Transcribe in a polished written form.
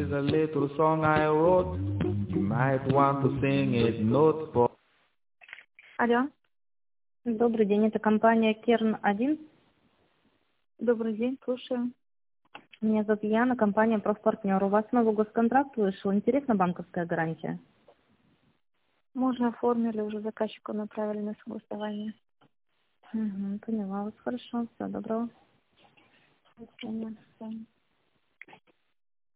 is a little song I wrote. You might want to sing it note for... Алло. Добрый день, это компания Керн-1. Добрый день, слушаю. Меня зовут Яна, компания «Профпартнер». У вас новый госконтракт вышел. Интересна банковская гарантия? Можно оформили, уже заказчику направили на согласование. Поняла вас, хорошо. Всего доброго. До свидания.